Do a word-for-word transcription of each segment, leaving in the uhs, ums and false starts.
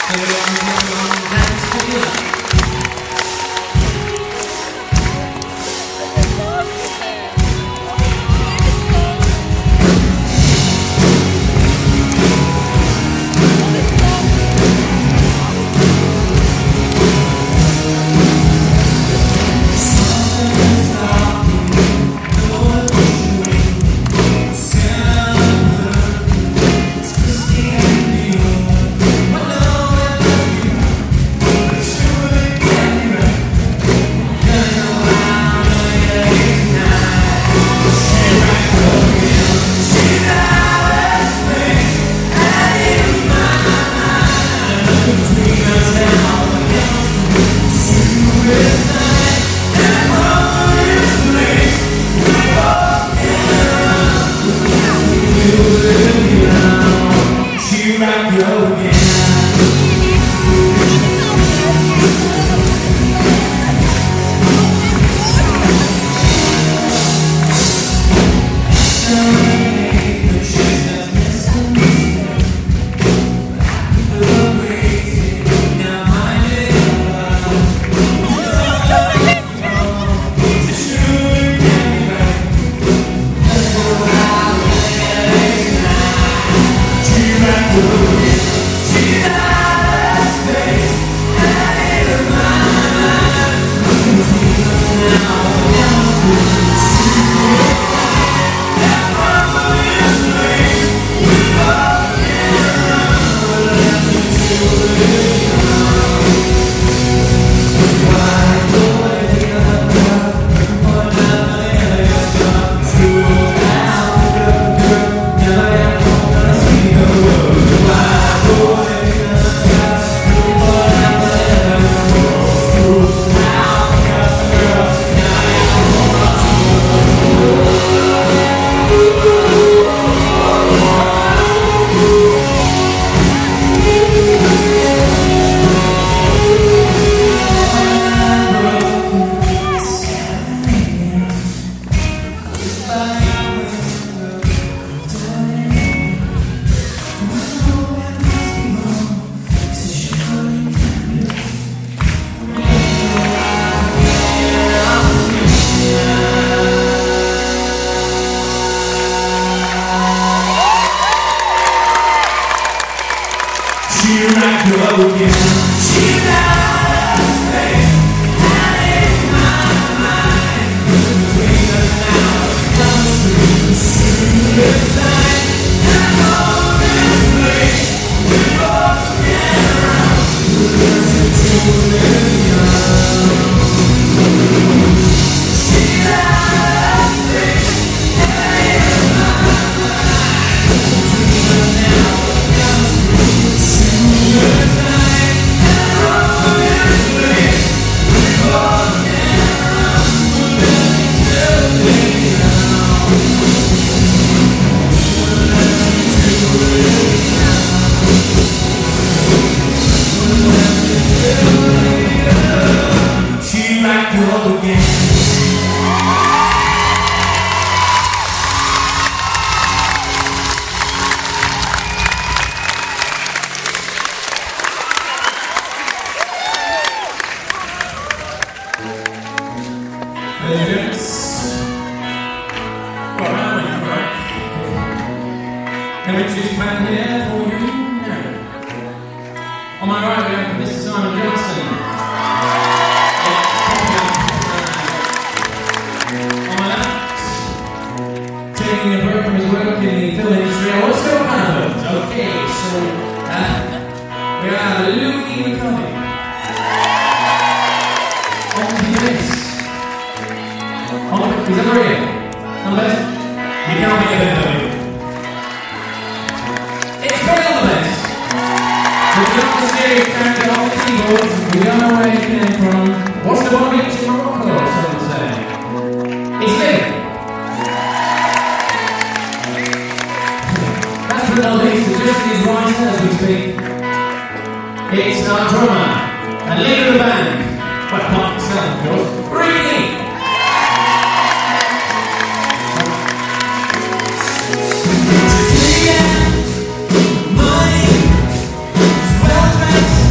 Well,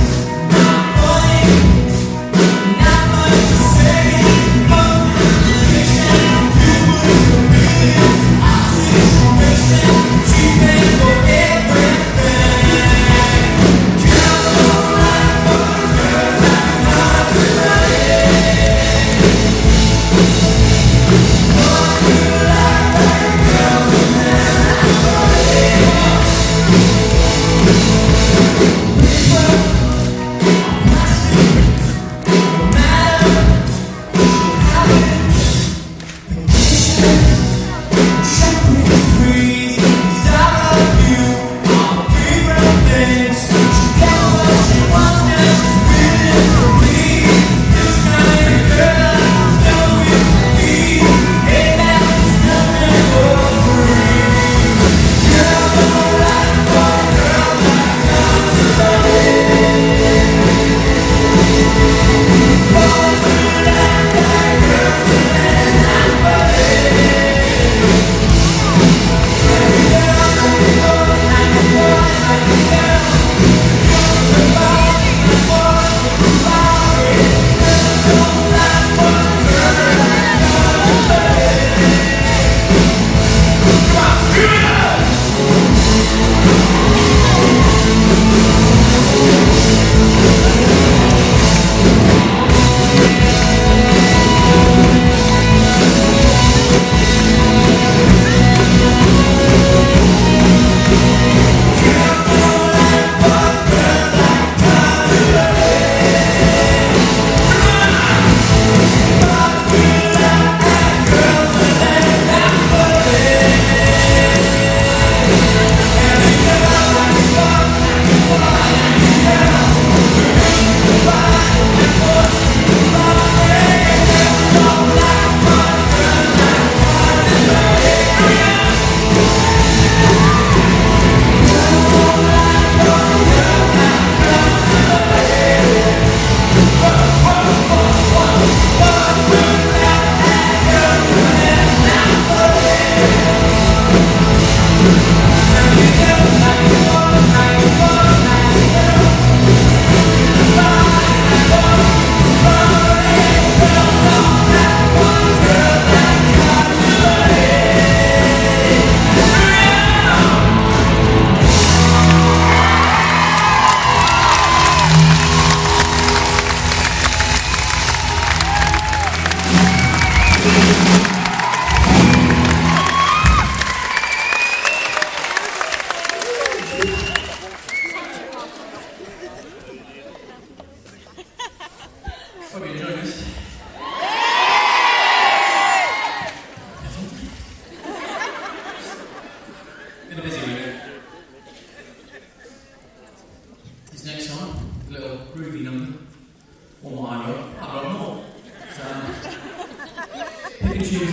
a little groovy number. Or what I got. I've got more. So, pick and choose.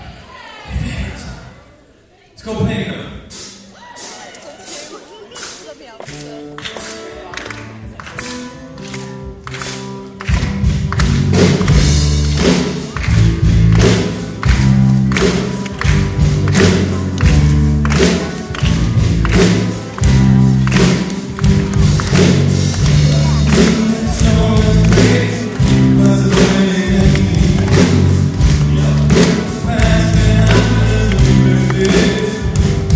It's called Pinnacle. Yeah.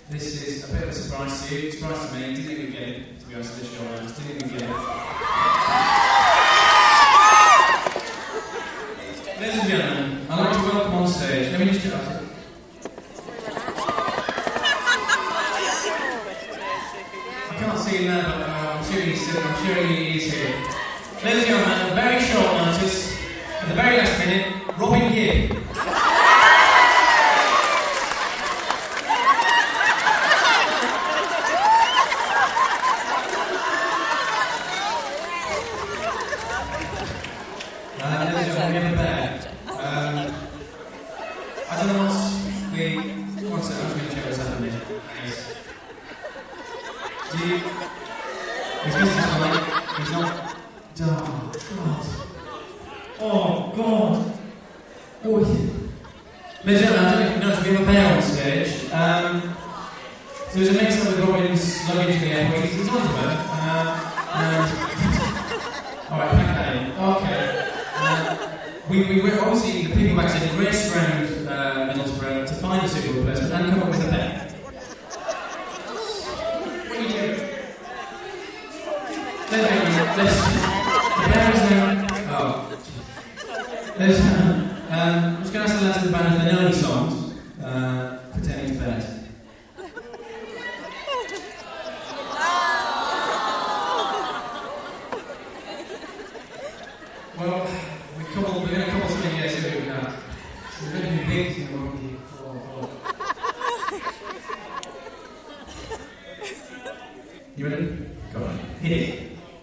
This is a bit of a surprise to you. Surprise to me. Didn't think we'd get it, to be honest, this show. I just didn't think we'd get it. Ladies and gentlemen, I'd like to welcome on stage. Let me just do that. I can't see him there, but uh, I'm sure he's sitting. I'm sure he is here. Ladies and gentlemen, a very short notice, at the very last minute, Robin Gibb. Oh, God. Oh, ladies and gentlemen, I don't know if you noticed, we have a bear on stage. Um, so there's a mix-up with Robin's luggage in the airport. He's he's on to it. Uh, uh, Alright, pack that in. Okay. Uh, we, we were obviously, the people backstage raced around uh, Middlesbrough to find a suitable replacement and come up with a bear. What are you doing? Ladies and gentlemen, let's... The bear is now... Oh. There's, um, I'm just going to ask the lads in the band if they know any songs uh, pertaining to bears. Well, we couple, we're going to couple something here, see what we have. So we're going to be big, you know, oh, oh. You ready? Go on. Hit it.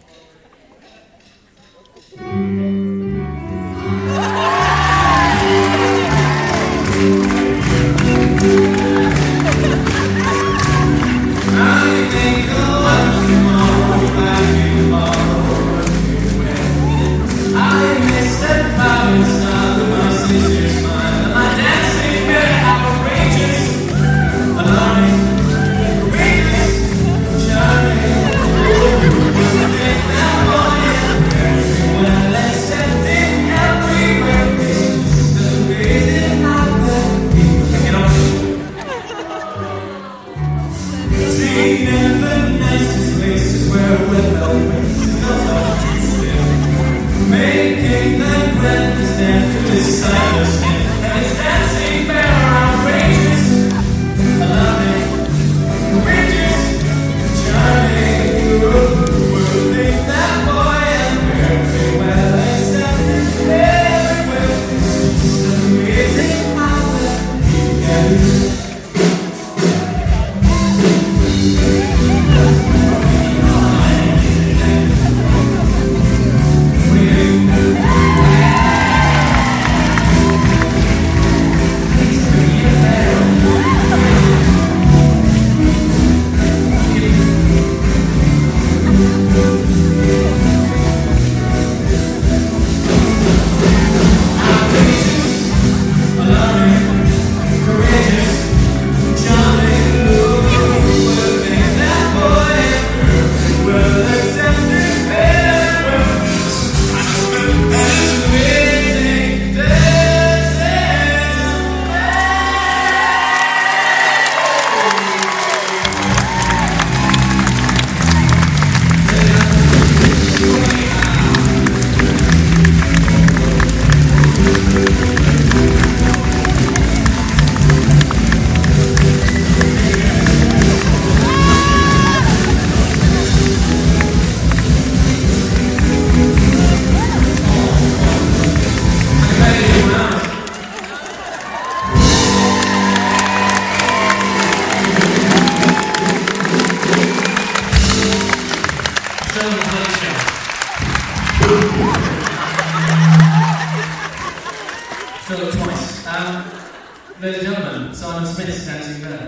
Still look twice. Um, ladies and gentlemen, Simon Smith is dancing there.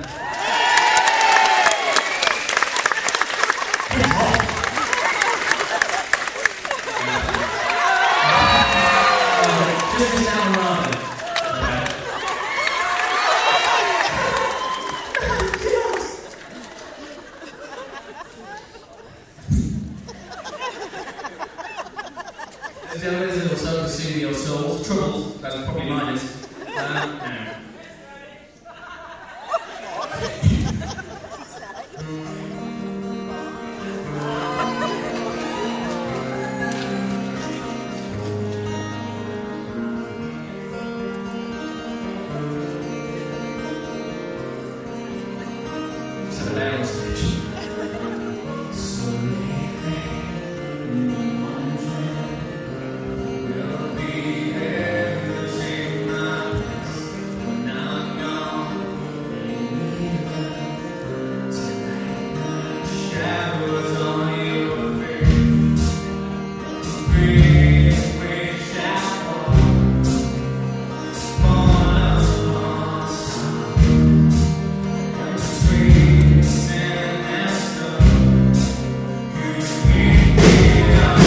Just this down rather. There is a little so pursue your souls. Trouble, that's probably mine is. Um, yeah. play on stage. So lately, I'm wondering, will be there to take my place when I'm gone. Tonight, the shadows on your face, breathe, breathe, shadow, fall upon some, and the streets and Esther, could keep me up.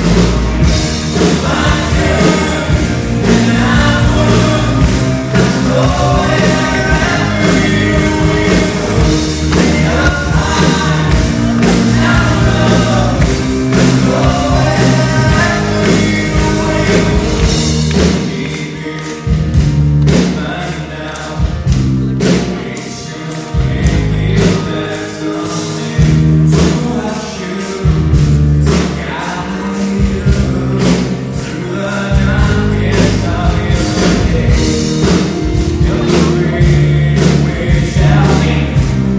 I do, and I would go wherever you will go. Up high, down low, go wherever you will. Keep it lying down. Make sure you feel that something to watch you, to guide you through the darkest of your days. Your dream will shouting.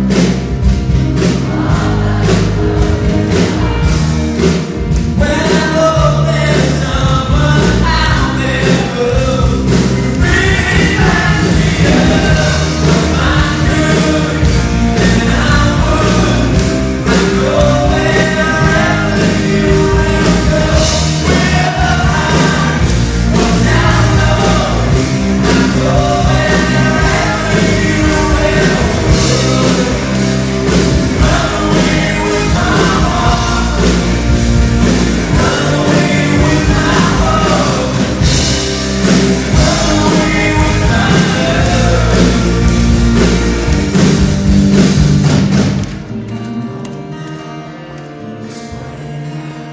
When I know there's someone out there who brings back to you, I could and I would. I'd go wherever you will go. Whether high or down low, I'd go wherever you will. Run away with my heart, run away with my hope, run away with my love. Just wait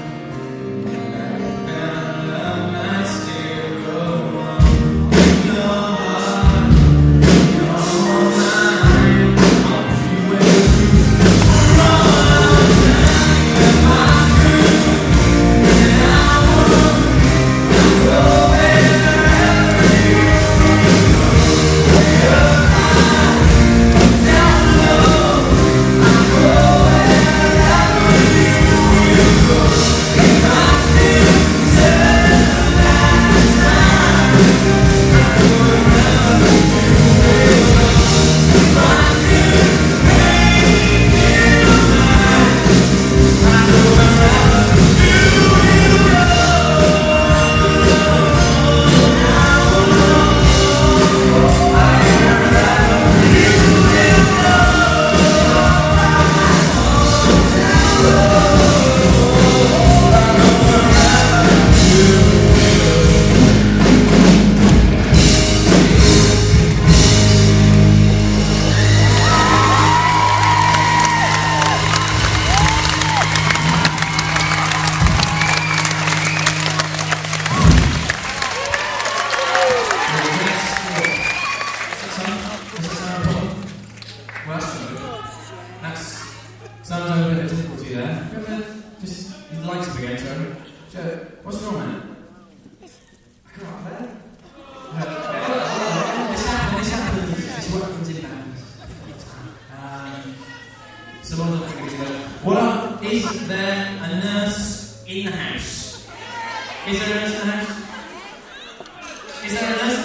and love might still go on. Your heart, your mind, I'll be with you. Run, if I could, and I would. I'd go wherever you will go. Up high, down low, I'd go wherever you will go. If I could turn back time, I'd go wherever you will go. If I could make you mine, I'd go wherever you will go. Well, that's good. That's sounds like a bit of difficulty there. Have you ever just the lights up again, sorry? Joe, what's wrong, man? I can't play. Uh, This happens. This happens. This what happens in bands. Um, someone's not thinking together. What up? Is there a nurse in the house? Is there a nurse in the house? Is there a nurse in the